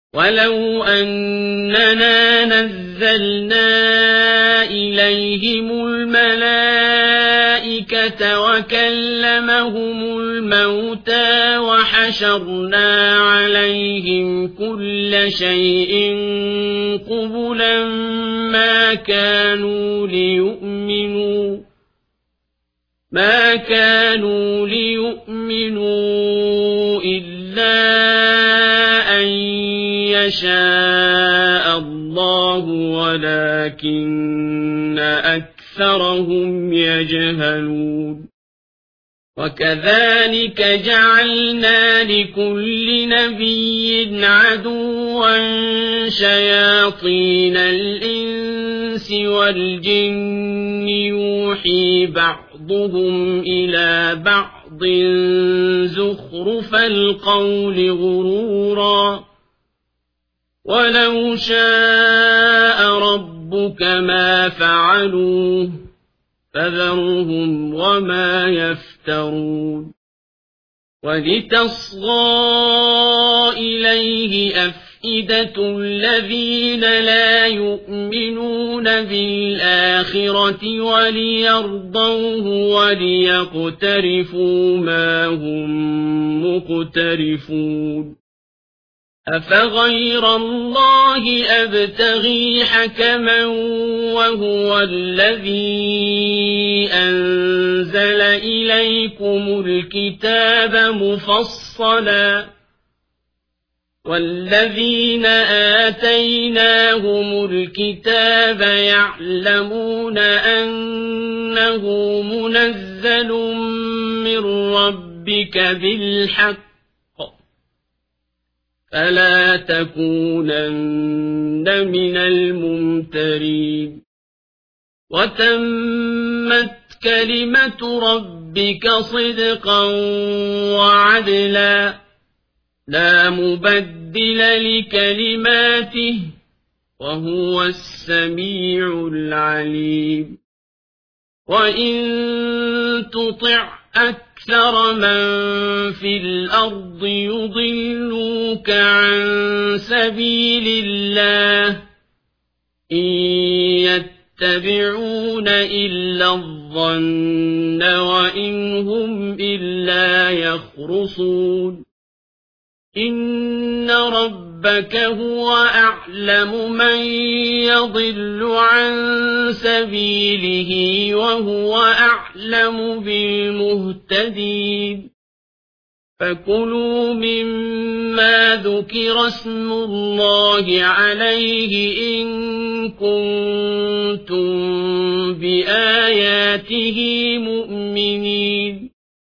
ولو أننا نزلنا إليهم الملائكة وكلمهم الموتى وحشرنا عليهم كل شيء قبلا ما كانوا ليؤمنوا إلا أن يشاء الله ولكن أكثرهم يجهلون وكذلك جعلنا لكل نبي عدوا شياطين الإنس والجن يوحي بعضهم إلى بعض زخرف القول غرورا ولو شاء ربك ما فعلوه فذرهم وما يفترون ولتصغى إليه أفئدة الذين لا يؤمنون بالآخرة وليرضوه وليقترفوا ما هم مقترفون أفغير الله أبتغي حكما وهو الذي أنزل إليكم الكتاب مفصلا والذين آتيناهم الكتاب يعلمون أنه منزل من ربك بالحق فلا تكونن من الممترين وتمت كلمة ربك صدقا وعدلا لا مبدل لكلماته وهو السميع العليم وإن تطع أكثر من في الأرض يضلوك عن سبيل الله إن يتبعون إلا الظن وإن هم إلا يخرصون إن ربك هو أعلم من يضل عن سبيله وهو أعلم بالمهتدين فكلوا مما ذكر اسم الله عليه إن كنتم بآياته مؤمنين